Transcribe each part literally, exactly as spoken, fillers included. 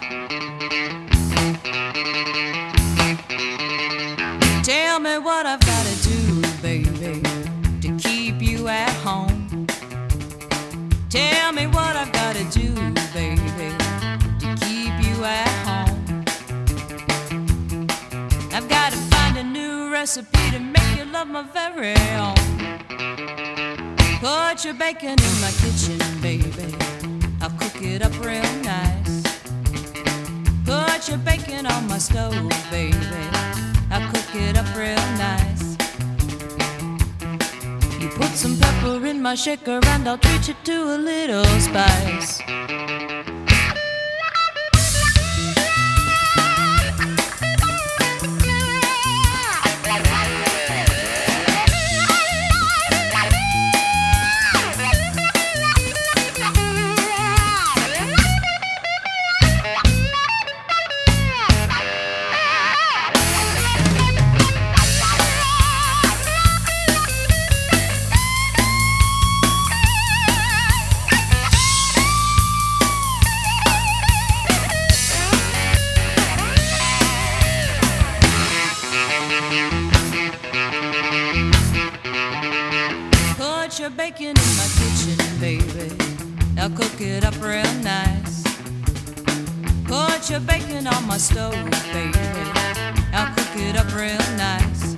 Tell me what I've gotta do, baby, to keep you at home. Tell me what I've gotta do, baby, to keep you at home. I've gotta find a new recipe to make you love my very own. Put your bacon in my kitchen, baby, I'll cook it up real nice. Put your bacon on my stove, baby, I'll cook it up real nice. You put some pepper in my shaker and I'll treat you to a little spice. Put your bacon in my kitchen, baby, I'll cook it up real nice. Put your bacon on my stove, baby, I'll cook it up real nice.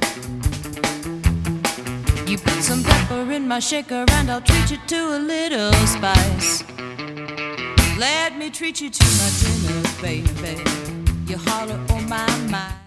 You put some pepper in my shaker and I'll treat you to a little spice. Let me treat you to my dinner, baby, you holler, oh my, my.